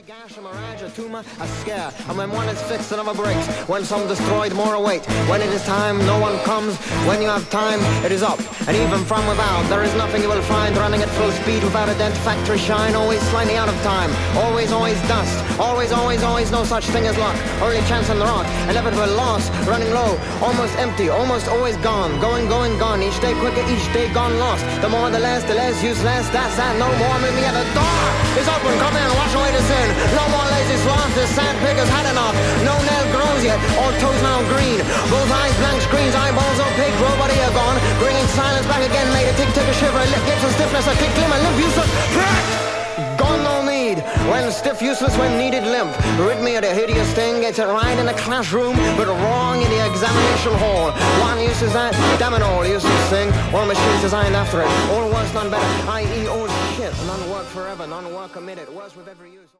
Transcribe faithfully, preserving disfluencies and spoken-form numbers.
gash, a mirage, a tumor, a scare. And when one is fixed, another breaks. When some destroyed, more await. When it is time, no one comes. When you have time, it is up. And even from without, there is nothing you will find running at full speed without a dent, factory shine. Always slightly out of time. Always, always dust. Always, always, always no such thing as luck. Only chance on the rock. Inevitable loss. Running low. Almost empty. Almost always gone. Going, going, gone. Each day quicker, each day gone lost. The more, the less, the less useless. That's that. No more. Meet me at the door. It's open. Come in. Wash away the sin. No more lazy sloth. The sandpicker's had enough. No nail grows yet. All toes now green. Both eyes blank screens. Eyeballs opaque. Robody are gone. Bringing silence back again. Made a tick, tick, a shiver. A lip, lips, a stiffness. A kick, glimmer. Limp, useless. Gone, no need. When stiff, useless, when needed, limp. Rid me of the hideous thing. Gets it right in the classroom, but wrong in the examination hall. One use is that. Damn it all. Useless thing. All machines designed after it. All worse, none better. that is, all shit. None work forever. None work committed. Worse with every use.